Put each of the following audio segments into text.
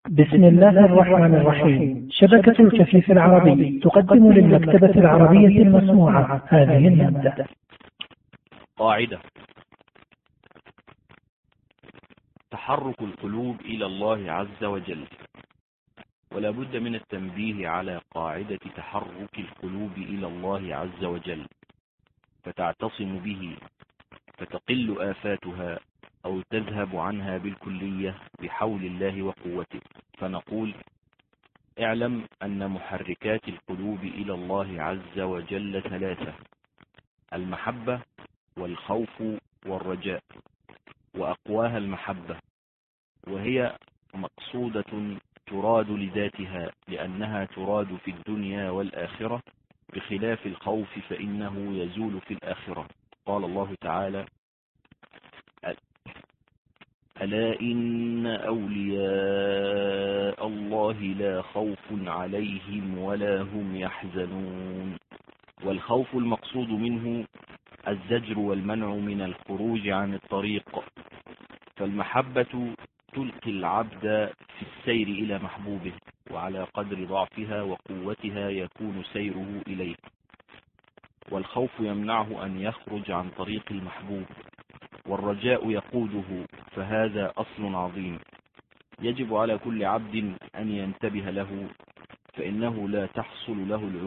بسم الله الرحمن الرحيم. شبكة الكفيف العربي تقدم للمكتبة العربية المسموعة هذه المادة. قاعدة: تحرك القلوب إلى الله عز وجل. ولا بد من التنبيه على قاعدة تحرك القلوب إلى الله عز وجل، فتعتصم به فتقل آفاتها أو تذهب عنها بالكلية بحول الله وقوته. فنقول: اعلم أن محركات القلوب إلى الله عز وجل ثلاثة: المحبة والخوف والرجاء. وأقواها المحبة، وهي مقصودة تراد لذاتها لأنها تراد في الدنيا والآخرة، بخلاف الخوف فإنه يزول في الآخرة. قال الله تعالى: ألا إن أولياء الله لا خوف عليهم ولا هم يحزنون. والخوف المقصود منه الزجر والمنع من الخروج عن الطريق. فالمحبة تلقي العبد في السير إلى محبوبه، وعلى قدر ضعفها وقوتها يكون سيره إليه. والخوف يمنعه أن يخرج عن طريق المحبوب. والرجاء يقوده، فهذا أصل عظيم يجب على كل عبد أن ينتبه له، فإنه لا تحصل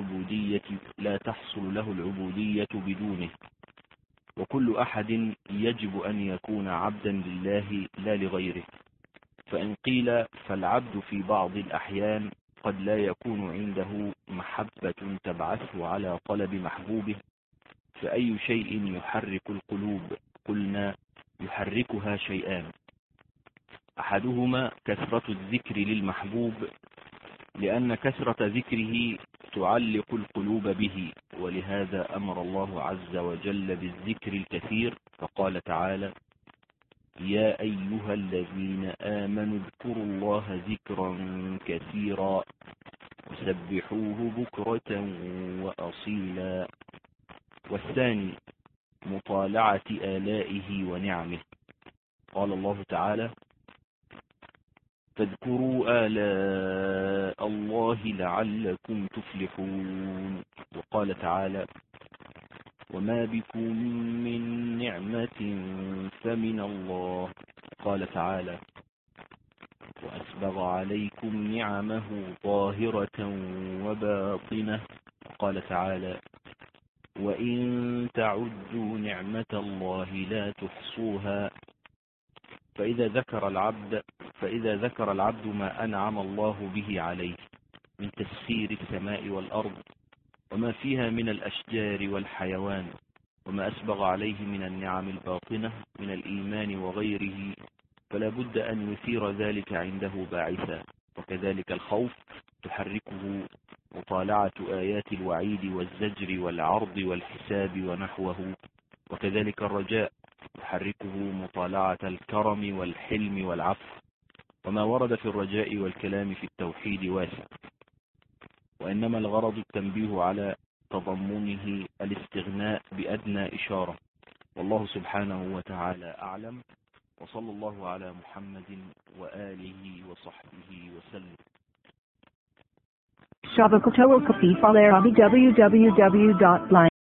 له العبودية بدونه. وكل أحد يجب أن يكون عبدا لله لا لغيره. فإن قيل فالعبد في بعض الأحيان قد لا يكون عنده محبة تبعثه على طلب محبوبه، فأي شيء يحرك القلوب؟ قلنا: يحركها شيئان: أحدهما كثرة الذكر للمحبوب، لأن كثرة ذكره تعلق القلوب به، ولهذا أمر الله عز وجل بالذكر الكثير، فقال تعالى: يا أيها الذين آمنوا اذكروا الله ذكرا كثيرا وسبحوه بكرة وأصيلا. والثاني مطالعة آلائه ونعمه. قال الله تعالى: فاذكروا آلاء الله لعلكم تفلحون. وقال تعالى: وما بكم من نعمة فمن الله. قال تعالى: وأسبغ عليكم نعمه ظاهرة وباطنة. قال تعالى: وإن تعدوا نعمة الله لا تحصوها. فإذا ذكر العبد ما أنعم الله به عليه من تسخير السماء والأرض وما فيها من الأشجار والحيوان، وما أسبغ عليه من النعم الباطنة من الإيمان وغيره، فلا بد أن يثير ذلك عنده باعثا. وكذلك الخوف تحركه مطالعة آيات الوعيد والزجر والعرض والحساب ونحوه. وكذلك الرجاء تحركه مطالعة الكرم والحلم والعفو. وما ورد في الرجاء والكلام في التوحيد واسع، وإنما الغرض التنبيه على تضمنه الاستغناء بأدنى إشارة. والله سبحانه وتعالى أعلم، وصلى الله على محمد وآله وصحبه وسلم. شبكة الكفيف العربي www.line